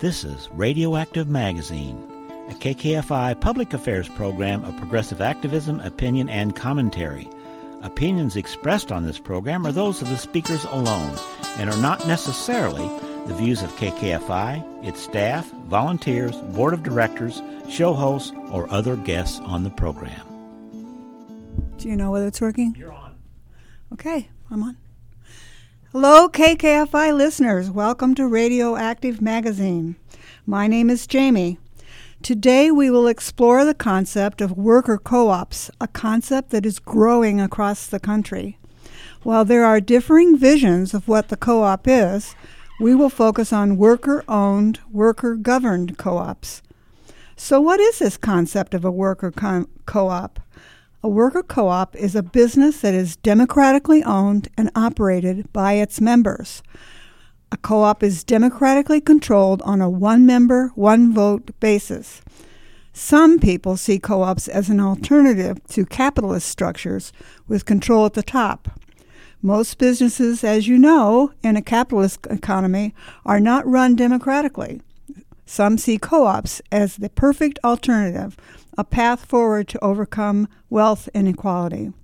This is Radioactive Magazine, a KKFI public affairs program of progressive activism, opinion, and commentary. Opinions expressed on this program are those of the speakers alone and are not necessarily the views of KKFI, its staff, volunteers, board of directors, show hosts, or other guests on the program. Do you know whether it's working? You're on. Okay, I'm on. Hello, KKFI listeners. Welcome to Radioactive Magazine. My name is Jamie. Today we will explore the concept of worker co-ops, a concept that is growing across the country. While there are differing visions of what the co-op is, we will focus on worker-owned, worker-governed co-ops. So what is this concept of a worker co-op? A worker co-op is a business that is democratically owned and operated by its members. A co-op is democratically controlled on a one-member, one-vote basis. Some people see co-ops as an alternative to capitalist structures with control at the top. Most businesses, as you know, in a capitalist economy are not run democratically. Some see co-ops as the perfect alternative, a path forward to overcome wealth inequality.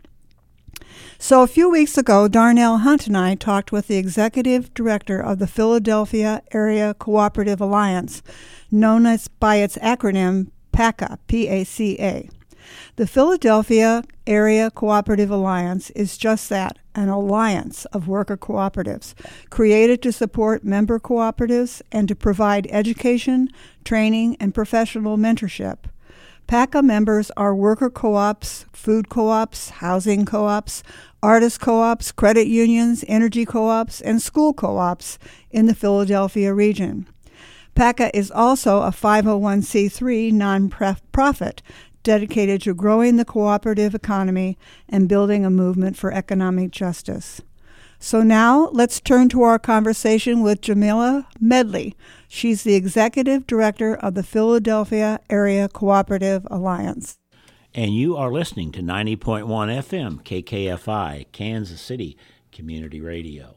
So a few weeks ago, Darnell Hunt and I talked with the executive director of the Philadelphia Area Cooperative Alliance, known as by its acronym PACA, P-A-C-A. The Philadelphia Area Cooperative Alliance is just that, an alliance of worker cooperatives, created to support member cooperatives and to provide education, training, and professional mentorship. PACA members are worker co-ops, food co-ops, housing co-ops, artist co-ops, credit unions, energy co-ops, and school co-ops in the Philadelphia region. PACA is also a 501c3 nonprofit dedicated to growing the cooperative economy and building a movement for economic justice. So now let's turn to our conversation with Jamila Medley. She's the executive director of the Philadelphia Area Cooperative Alliance. And you are listening to 90.1 FM KKFI, Kansas City Community Radio.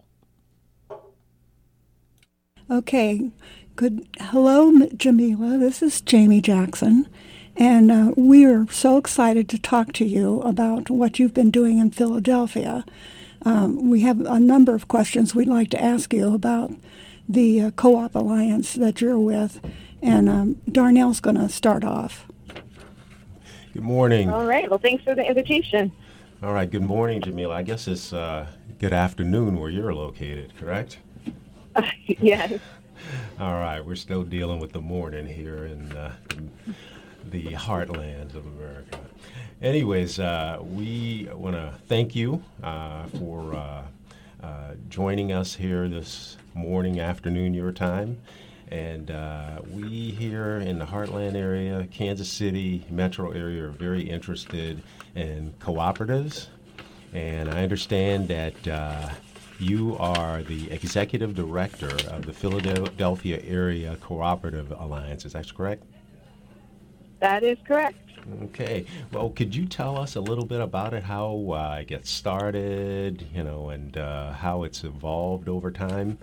Okay, good. Hello, Jamila. This is Jamie Jackson. And we are so excited to talk to you about what you've been doing in Philadelphia. We have a number of questions we'd like to ask you about the Co-op Alliance that you're with. And Darnell's going to start off. Good morning. All right. Well, thanks for the invitation. All right. Good morning, Jamila. I guess it's good afternoon where you're located, correct? Yes. All right. We're still dealing with the morning here in the heartlands of America. Anyways, we want to thank you for joining us here this morning, afternoon, your time. And we here in the Heartland area, Kansas City metro area, are very interested in cooperatives. And I understand that you are the executive director of the Philadelphia Area Cooperative Alliance. Is that correct? That is correct. Okay. Well, could you tell us a little bit about it, how it gets started, and how it's evolved over time?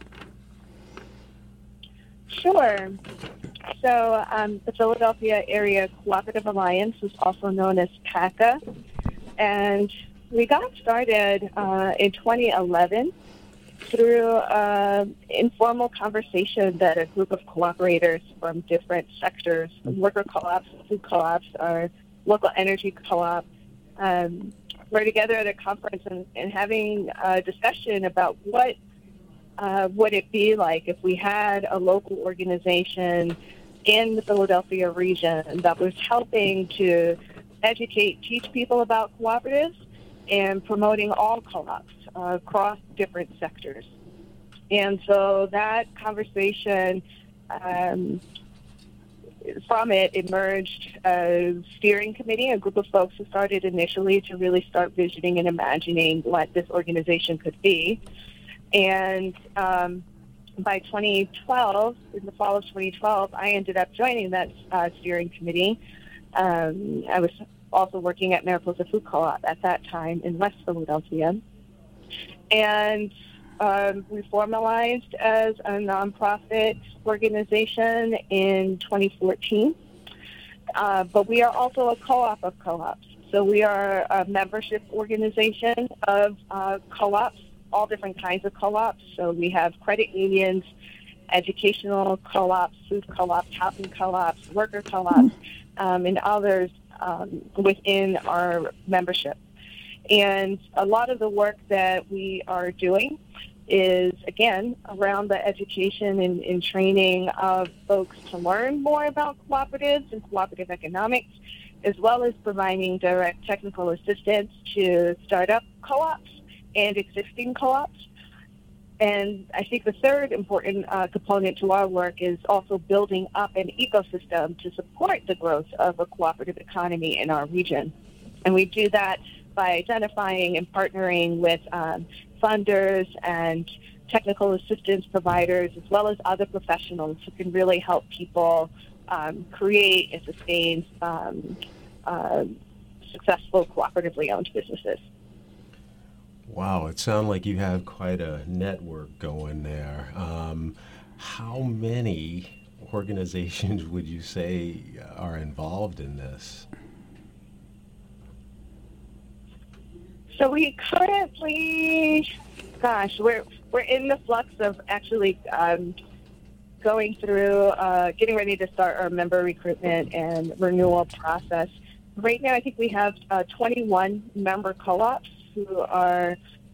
Sure. So the Philadelphia Area Cooperative Alliance is also known as PACA, and we got started in 2011 through informal conversation that a group of cooperators from different sectors, worker co-ops, food co-ops, or local energy co-op, were together at a conference and having a discussion about what would it be like if we had a local organization in the Philadelphia region that was helping to educate, teach people about cooperatives and promoting all co-ops across different sectors. And so that conversation, from it emerged a steering committee, a group of folks who started initially to really start visioning and imagining what this organization could be. And by 2012, in the fall of 2012, I ended up joining that steering committee. I was also working at Mariposa Food Co-op at that time in West Philadelphia. And We formalized as a nonprofit organization in 2014, but we are also a co-op of co-ops. So we are a membership organization of co-ops, all different kinds of co-ops. So we have credit unions, educational co-ops, food co-ops, housing co-ops, worker co-ops, and others within our membership. And a lot of the work that we are doing is, again, around the education and training of folks to learn more about cooperatives and cooperative economics, as well as providing direct technical assistance to startup co-ops and existing co-ops. And I think the third important component to our work is also building up an ecosystem to support the growth of a cooperative economy in our region. And we do that by identifying and partnering with funders and technical assistance providers, as well as other professionals who can really help people create and sustain successful cooperatively owned businesses. Wow, it sounds like you have quite a network going there. How many organizations would you say are involved in this? So we currently, we're in the flux of actually going through, getting ready to start our member recruitment and renewal process. Right now, I think we have 21 member co-ops who are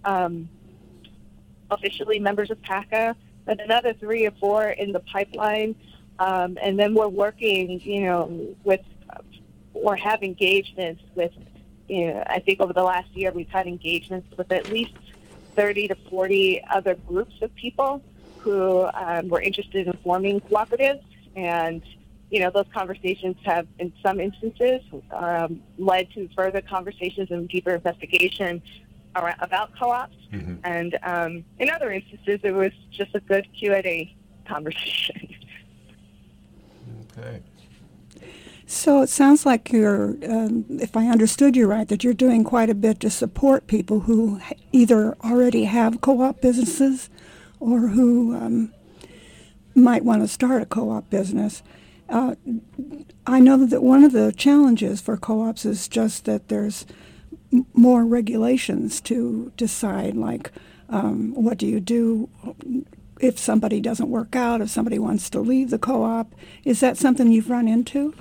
officially members of PACA, and another 3 or 4 in the pipeline. And then we're working, with, or have engagements with, I think over the last year we've had engagements with at least 30 to 40 other groups of people who were interested in forming cooperatives. And, those conversations have, in some instances, led to further conversations and deeper investigation about co-ops. Mm-hmm. And in other instances, it was just a good Q&A conversation. Okay. So it sounds like you're, if I understood you right, that you're doing quite a bit to support people who either already have co-op businesses or who might want to start a co-op business. I know that one of the challenges for co-ops is just that there's more regulations to decide, like what do you do if somebody doesn't work out, if somebody wants to leave the co-op. Is that something you've run into?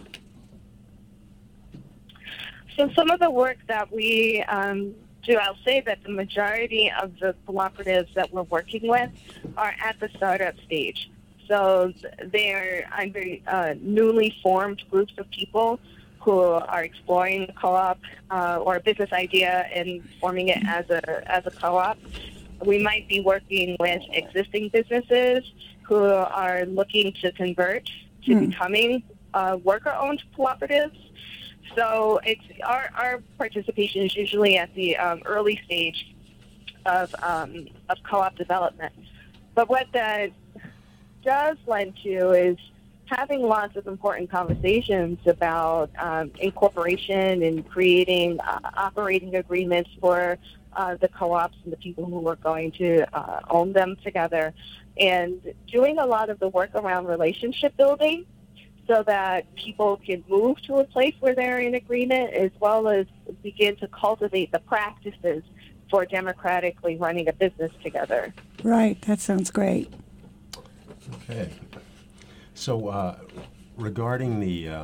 So some of the work that we do, I'll say that the majority of the cooperatives that we're working with are at the startup stage. So they're under newly formed groups of people who are exploring the co-op or a business idea and forming it as a co-op. We might be working with existing businesses who are looking to convert to becoming worker-owned cooperatives. So it's our participation is usually at the early stage of co-op development. But what that does lend to is having lots of important conversations about incorporation and creating operating agreements for the co-ops and the people who are going to own them together, and doing a lot of the work around relationship building so that people can move to a place where they're in agreement, as well as begin to cultivate the practices for democratically running a business together. Right, that sounds great. Okay. So regarding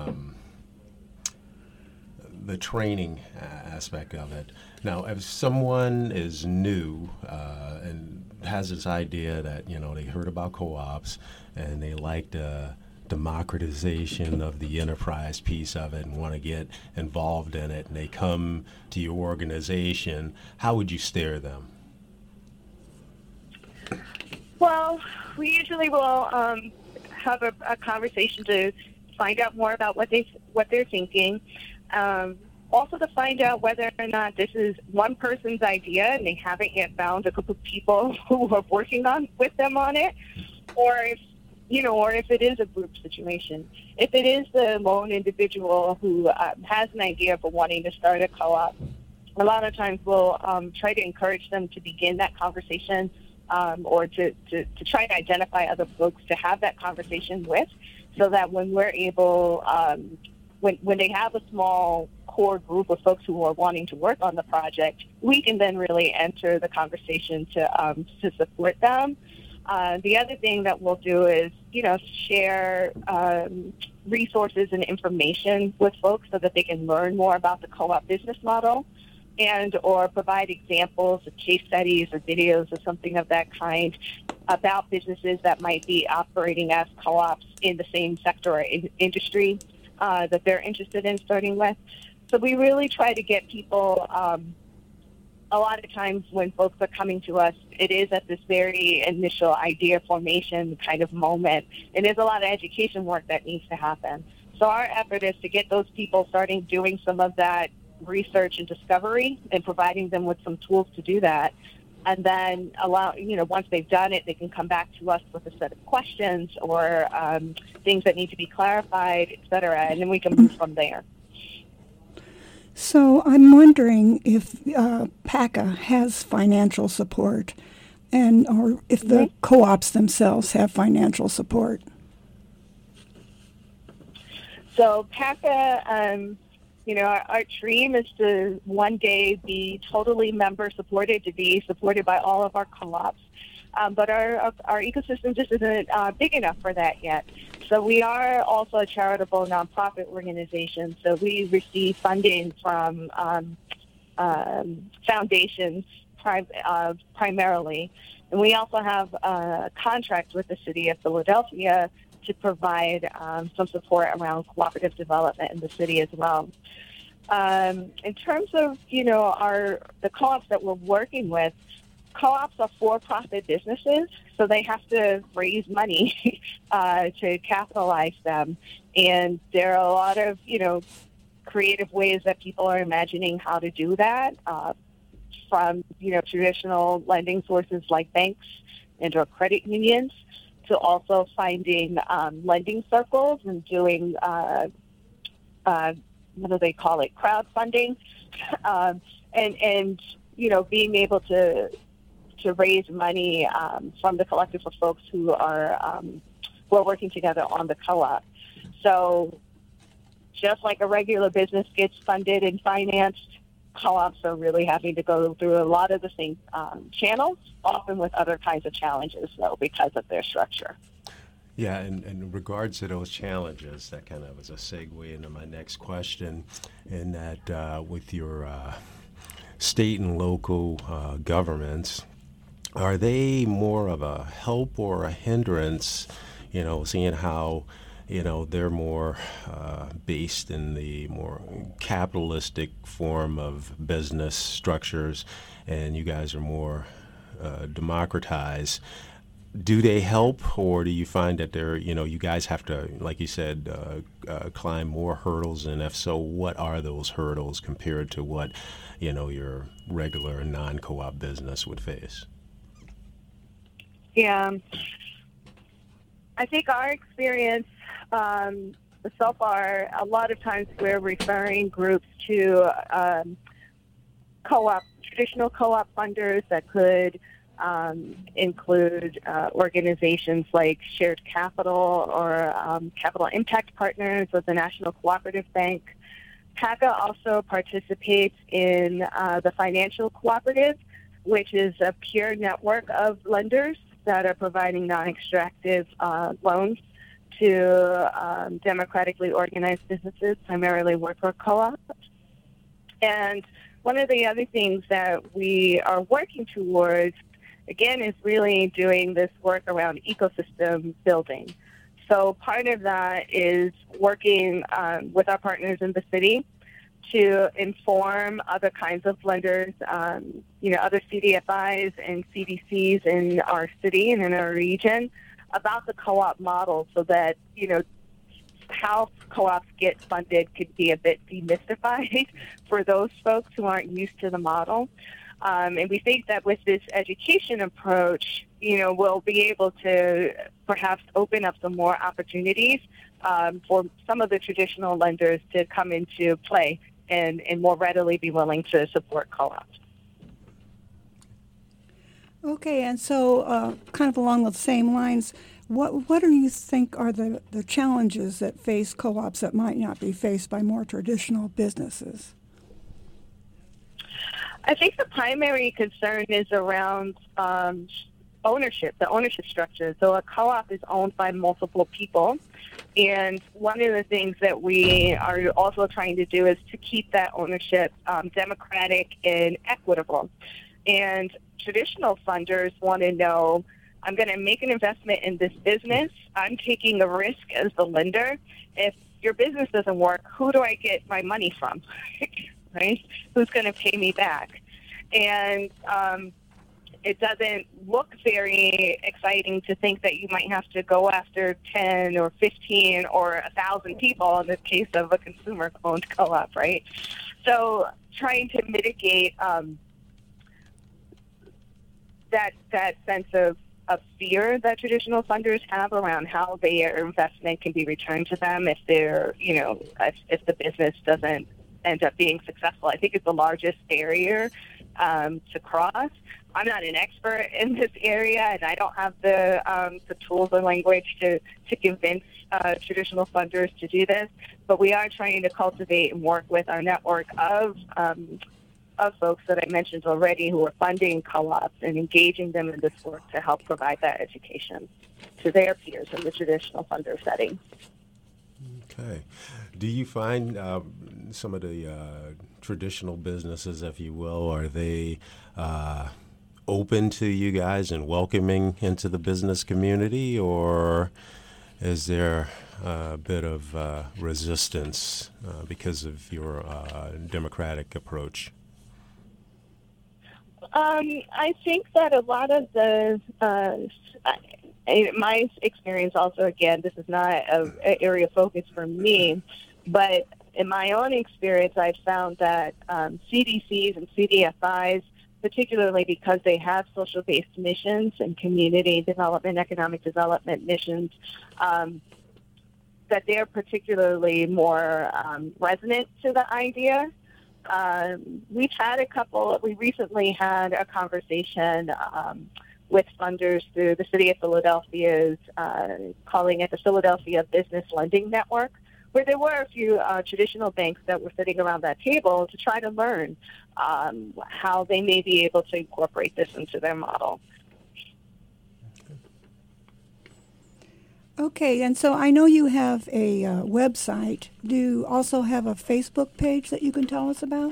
the training aspect of it, now if someone is new and has this idea that, they heard about co-ops and they like the democratization of the enterprise piece of it and want to get involved in it, and they come to your organization, how would you steer them? Well, we usually will have a conversation to find out more about what they're thinking. Also to find out whether or not this is one person's idea and they haven't yet found a group of people who are working with them on it, or if it is a group situation. If it is the lone individual who has an idea for wanting to start a co-op, a lot of times we'll try to encourage them to begin that conversation or to try to identify other folks to have that conversation with, so that when we're able, when they have a small core group of folks who are wanting to work on the project, we can then really enter the conversation to support them. The other thing that we'll do is, share resources and information with folks so that they can learn more about the co-op business model, and or provide examples of case studies or videos or something of that kind about businesses that might be operating as co-ops in the same sector or industry that they're interested in starting with. So we really try to get people, a lot of times when folks are coming to us, it is at this very initial idea formation kind of moment, and there's a lot of education work that needs to happen. So our effort is to get those people starting doing some of that research and discovery and providing them with some tools to do that. And then once they've done it, they can come back to us with a set of questions or things that need to be clarified, et cetera, and then we can move from there. So I'm wondering if PACA has financial support, or if the co-ops themselves have financial support. So PACA, our dream is to one day be totally member supported, to be supported by all of our co-ops. But our ecosystem just isn't big enough for that yet. So we are also a charitable nonprofit organization. So we receive funding from foundations primarily. And we also have a contract with the city of Philadelphia to provide some support around cooperative development in the city as well. In terms of, the co-ops that we're working with, co-ops are for-profit businesses, so they have to raise money to capitalize them. And there are a lot of, creative ways that people are imagining how to do that, from, traditional lending sources like banks and or credit unions, to also finding lending circles and doing, what do they call it, crowdfunding, and being able to raise money from the collective of folks who are working together on the co-op. So just like a regular business gets funded and financed, co-ops are really having to go through a lot of the same channels, often with other kinds of challenges, though, because of their structure. Yeah, and in regards to those challenges, that kind of was a segue into my next question, in that with your state and local governments, are they more of a help or a hindrance, seeing how, they're more based in the more capitalistic form of business structures, and you guys are more democratized? Do they help, or do you find that they're, you guys have to, like you said, climb more hurdles? And if so, what are those hurdles compared to what, your regular non-co-op business would face? Yeah, I think our experience so far, a lot of times we're referring groups to traditional co-op funders that could include organizations like Shared Capital or Capital Impact Partners or the National Cooperative Bank. PACA also participates in the Financial Cooperative, which is a peer network of lenders that are providing non-extractive loans to democratically organized businesses, primarily worker co-ops. And one of the other things that we are working towards, again, is really doing this work around ecosystem building. So part of that is working with our partners in the city to inform other kinds of lenders, other CDFIs and CDCs in our city and in our region about the co-op model, so that, how co-ops get funded could be a bit demystified for those folks who aren't used to the model. And we think that with this education approach, we'll be able to perhaps open up some more opportunities for some of the traditional lenders to come into play and more readily be willing to support co-ops. Okay, and so kind of along the same lines, what do you think are the challenges that face co-ops that might not be faced by more traditional businesses? I think the primary concern is around ownership, the ownership structure. So a co-op is owned by multiple people. And one of the things that we are also trying to do is to keep that ownership democratic and equitable. And traditional funders want to know, I'm going to make an investment in this business. I'm taking a risk as the lender. If your business doesn't work, who do I get my money from? Right? Who's going to pay me back? And it doesn't look very exciting to think that you might have to go after 10 or 15 or 1,000 people in the case of a consumer-owned co-op, right? So trying to mitigate that sense of fear that traditional funders have around how their investment can be returned to them if they're, if the business doesn't end up being successful, I think is the largest barrier to cross. I'm not an expert in this area, and I don't have the tools or language to convince traditional funders to do this. But we are trying to cultivate and work with our network of folks that I mentioned already who are funding co-ops and engaging them in this work to help provide that education to their peers in the traditional funder setting. Okay. Do you find some of the traditional businesses, if you will, are they open to you guys and welcoming into the business community, or is there a bit of resistance because of your democratic approach? I think that a lot of the, my experience also, again, this is not an area of focus for me, but in my own experience, I've found that CDCs and CDFIs, particularly because they have social-based missions and community development, economic development missions, that they're particularly more resonant to the idea. We recently had a conversation with funders through the City of Philadelphia's, calling it the Philadelphia Business Lending Network, where there were a few traditional banks that were sitting around that table to try to learn how they may be able to incorporate this into their model. Okay, and so I know you have a website. Do you also have a Facebook page that you can tell us about?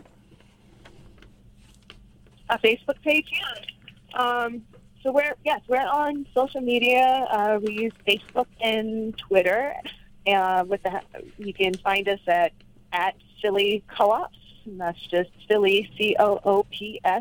A Facebook page? Yeah. So we're on social media. We use Facebook and Twitter. You can find us at Philly Co-ops, and that's just Philly COOPS.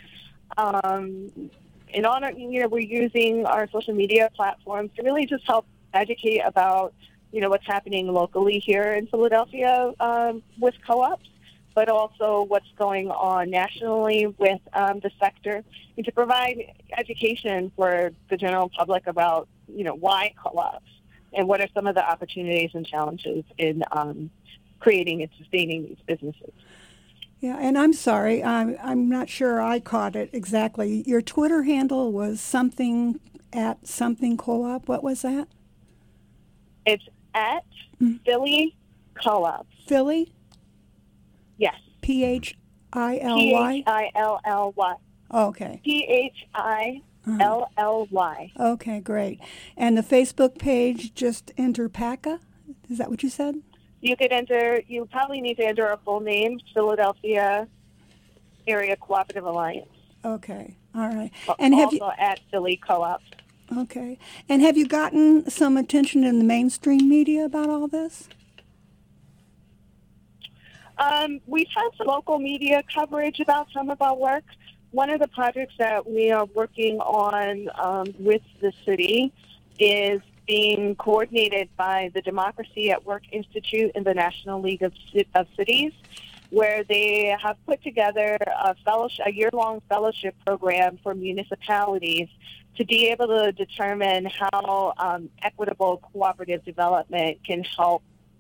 In honor, we're using our social media platforms to really just help educate about, what's happening locally here in Philadelphia with co-ops, but also what's going on nationally with the sector, and to provide education for the general public about, why co-ops and what are some of the opportunities and challenges in creating and sustaining these businesses. Yeah, and I'm sorry, I'm not sure I caught it exactly. Your Twitter handle was something at something co-op. What was that? It's at Philly Co-op. Philly? Yes. Philly? Philly. Oh, okay. Philly. Okay, great. And the Facebook page, just enter PACA? Is that what you said? You probably need to enter our full name, Philadelphia Area Cooperative Alliance. Okay, all right. And also at Philly Co-op. Okay. And have you gotten some attention in the mainstream media about all this? We've had some local media coverage about some of our work. One of the projects that we are working on with the city is being coordinated by the Democracy at Work Institute and the National League of Cities, where they have put together a year-long fellowship program for municipalities to be able to determine how equitable cooperative development can help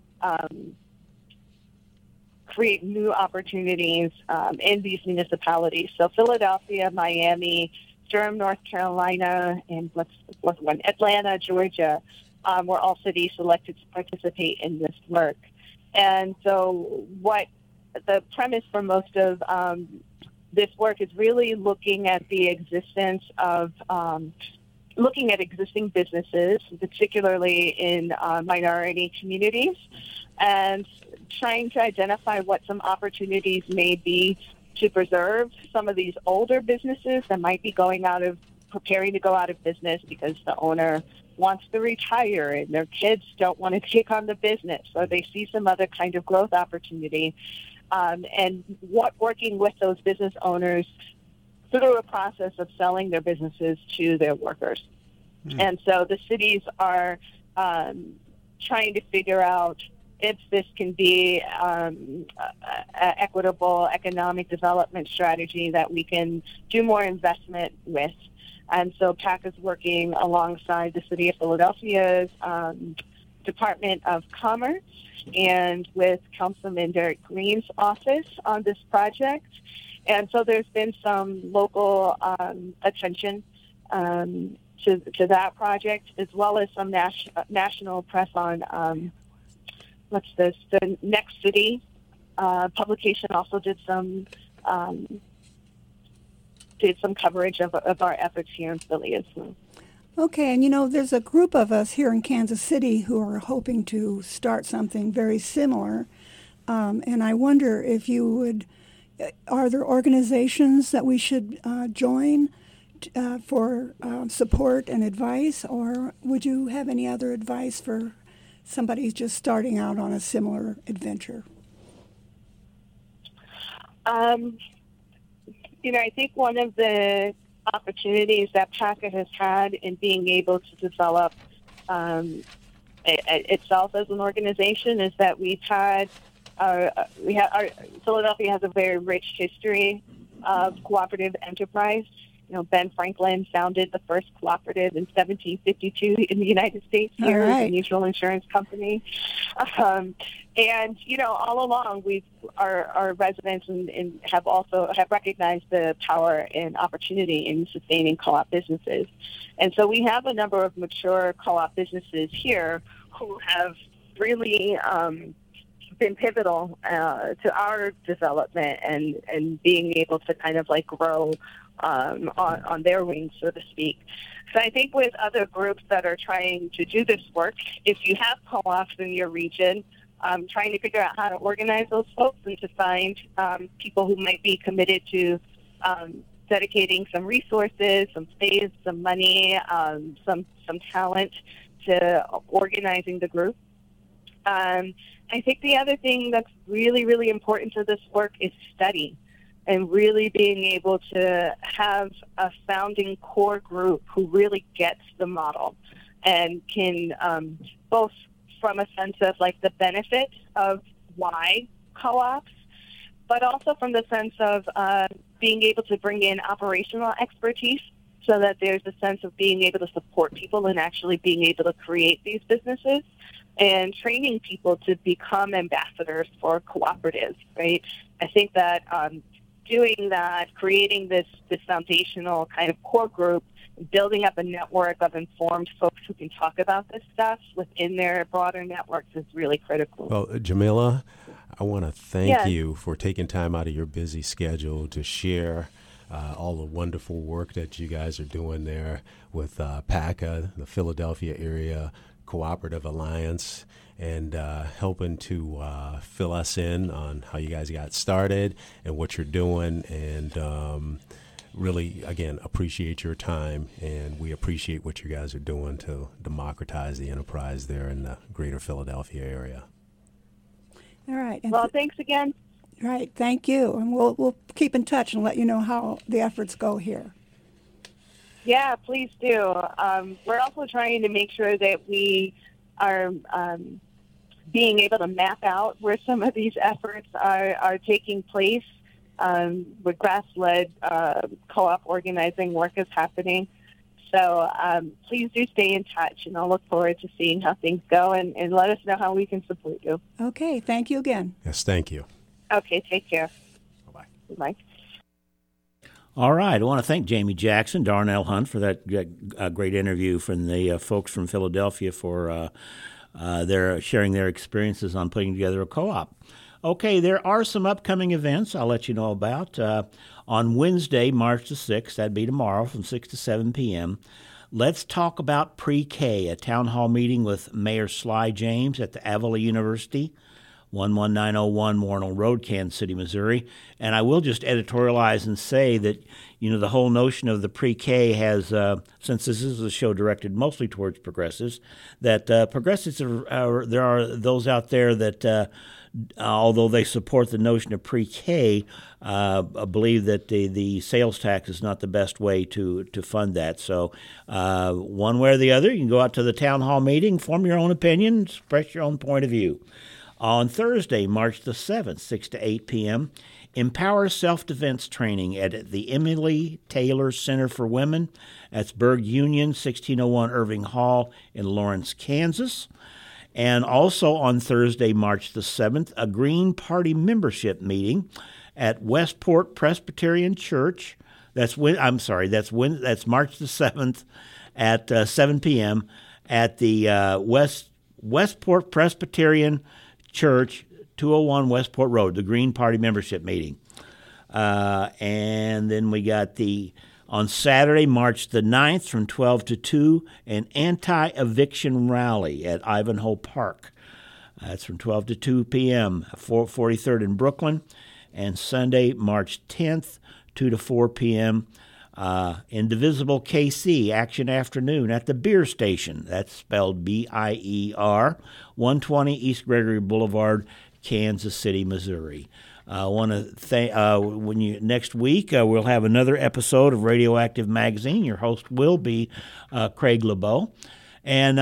create new opportunities in these municipalities. So Philadelphia, Miami, Durham, North Carolina, and Atlanta, Georgia, were all cities selected to participate in this work. And so what the premise for most of this work is really looking at the existence of looking at existing businesses, particularly in minority communities, and trying to identify what some opportunities may be to preserve some of these older businesses that might be preparing to go out of business because the owner wants to retire and their kids don't want to take on the business, or they see some other kind of growth opportunity. And working with those business owners through a process of selling their businesses to their workers. And so the cities are trying to figure out if this can be an equitable economic development strategy that we can do more investment with. And so PAC is working alongside the City of Philadelphia's Department of Commerce and with Councilman Derek Green's office on this project. And so there's been some local attention to that project, as well as some national press on the Next City publication also did some coverage of our efforts here in Philly as well. Okay, and there's a group of us here in Kansas City who are hoping to start something very similar. And I wonder if are there organizations that we should join for support and advice, or would you have any other advice for somebody who's just starting out on a similar adventure? I think one of the opportunities that PACA has had in being able to develop itself as an organization is that Philadelphia has a very rich history of cooperative enterprise. Ben Franklin founded the first cooperative in 1752 in the United States here, as a mutual insurance company. And all along our residents and have recognized the power and opportunity in sustaining co-op businesses. And so we have a number of mature co-op businesses here who have really been pivotal to our development and being able to kind of grow on their wings, so to speak. So I think with other groups that are trying to do this work, if you have co-ops in your region, trying to figure out how to organize those folks and to find people who might be committed to dedicating some resources, some space, some money, some talent to organizing the group. I think the other thing that's really, really important to this work is study, and really being able to have a founding core group who really gets the model and can both from a sense of the benefit of why co-ops, but also from the sense of being able to bring in operational expertise so that there's a sense of being able to support people and actually being able to create these businesses, and training people to become ambassadors for cooperatives, right? I think that doing that, creating this foundational kind of core group, building up a network of informed folks who can talk about this stuff within their broader networks is really critical. Well, Jamila, I want to thank you for taking time out of your busy schedule to share all the wonderful work that you guys are doing there with PACA, the Philadelphia Area Cooperative Alliance, and helping to fill us in on how you guys got started and what you're doing. And really, again, appreciate your time, and we appreciate what you guys are doing to democratize the enterprise there in the greater Philadelphia area. All right. Well, thanks again. Right. Thank you. And we'll keep in touch and let you know how the efforts go here. Yeah, please do. We're also trying to make sure that we are being able to map out where some of these efforts are taking place, where grass-led co-op organizing work is happening. So please do stay in touch, and I'll look forward to seeing how things go, and let us know how we can support you. Okay, thank you again. Yes, thank you. Okay, take care. Bye-bye. Bye. All right. I want to thank Jamie Jackson, Darnell Hunt for that great interview from the folks from Philadelphia for their sharing their experiences on putting together a co-op. Okay, there are some upcoming events I'll let you know about. On Wednesday, March the 6th, that'd be tomorrow from 6 to 7 p.m., let's talk about pre-K, a town hall meeting with Mayor Sly James at the Avila University, 11901 Warnell Road, Kansas City, Missouri. And I will just editorialize and say that, the whole notion of the pre-K has, since this is a show directed mostly towards progressives, that progressives there are those out there that, although they support the notion of pre-K, believe that the sales tax is not the best way to fund that. So one way or the other, you can go out to the town hall meeting, form your own opinion, express your own point of view. On Thursday, March the 7th, 6 to 8 p.m., Empower Self-Defense Training at the Emily Taylor Center for Women. That's Berg Union, 1601 Irving Hall in Lawrence, Kansas. And also on Thursday, March the 7th, a Green Party membership meeting at Westport Presbyterian Church. That's March the 7th at 7 p.m. at the Westport Presbyterian Church, 201 Westport Road, the Green Party membership meeting. And then we got on Saturday, March the 9th from 12 to 2, an anti-eviction rally at Ivanhoe Park. That's from 12 to 2 p.m., 43rd in Brooklyn. And Sunday, March 10th, 2 to 4 p.m., Indivisible KC, Action Afternoon at the Beer Station. That's spelled B-I-E-R, 120 East Gregory Boulevard, Kansas City, Missouri. I want to thank next week we'll have another episode of Radioactive Magazine. Your host will be Craig LeBeau, and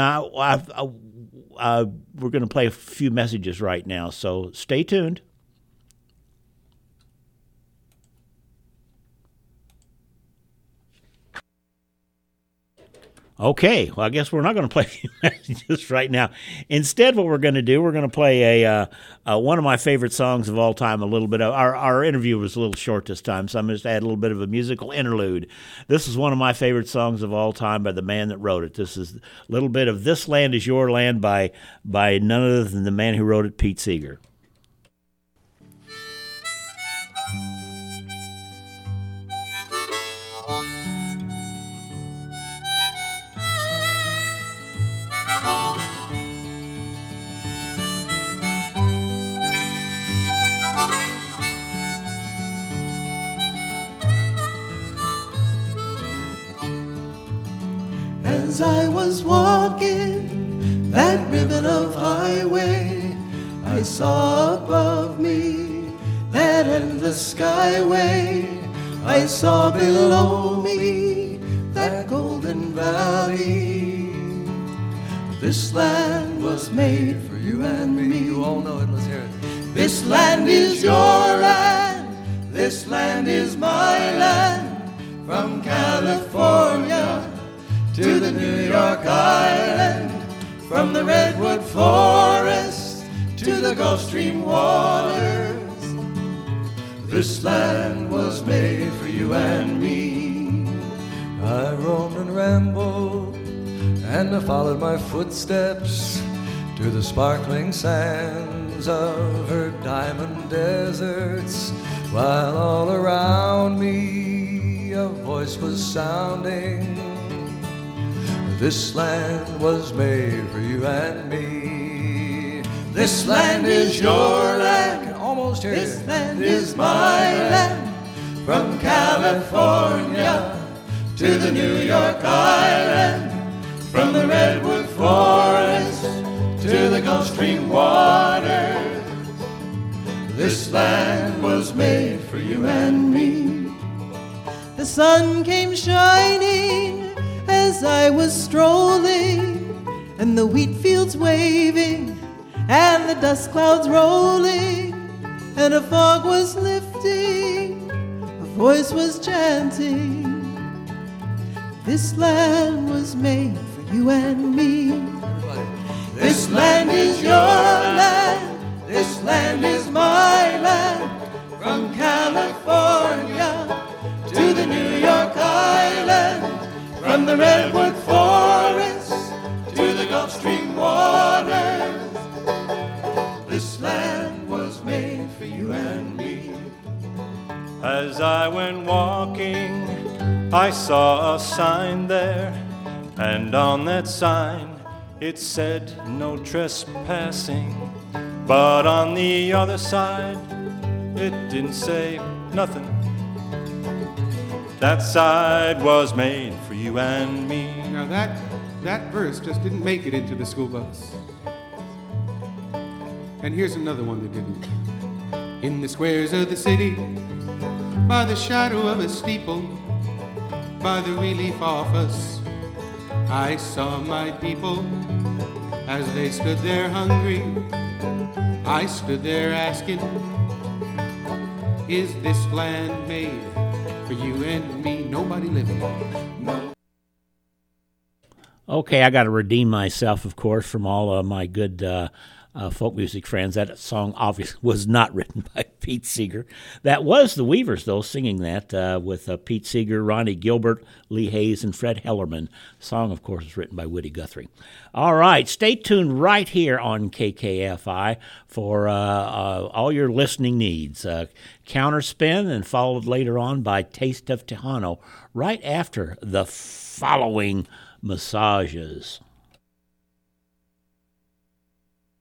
we're going to play a few messages right now. So stay tuned. Okay, well, I guess we're not going to play messages right now. Instead, what we're going to do, we're going to play one of my favorite songs of all time. A little bit of our interview was a little short this time, so I'm going to add a little bit of a musical interlude. This is one of my favorite songs of all time by the man that wrote it. This is a little bit of "This Land Is Your Land" by none other than the man who wrote it, Pete Seeger. As I was walking that ribbon of highway, I saw above me that endless skyway. I saw below me that golden valley. This land was made for you and me. You all know it, let's hear it. This land is your land. This land is my land. From California to the New York Island, from the redwood forest to the Gulf Stream waters. This land was made for you and me. I roamed and rambled, and I followed my footsteps to the sparkling sands of her diamond deserts, while all around me a voice was sounding. This land was made for you and me. This land is your land. I can almost hear this land is my land. From California to the New York Island, from the redwood forest to the Gulf Stream waters. This land was made for you and me. The sun came shining as I was strolling, and the wheat fields waving, and the dust clouds rolling, and a fog was lifting, a voice was chanting. This land was made for you and me. This land is your land. This land is my land. From California to the from the redwood forest to the Gulf Stream waters. This land was made for you and me. As I went walking, I saw a sign there, and on that sign it said no trespassing. But on the other side, it didn't say nothing. That side was made for you and me. Now that verse just didn't make it into the school bus. And here's another one that didn't. In the squares of the city, by the shadow of a steeple, by the relief office, I saw my people as they stood there hungry. I stood there asking, is this land made for you and me? Nobody living. No. Okay, I got to redeem myself, of course, from all of my good folk music friends. That song obviously was not written by Pete Seeger. That was the Weavers, though, singing that with Pete Seeger, Ronnie Gilbert, Lee Hayes, and Fred Hellerman. The song, of course, was written by Woody Guthrie. All right, stay tuned right here on KKFI for all your listening needs. Counterspin, and followed later on by Taste of Tejano, right after the following massages.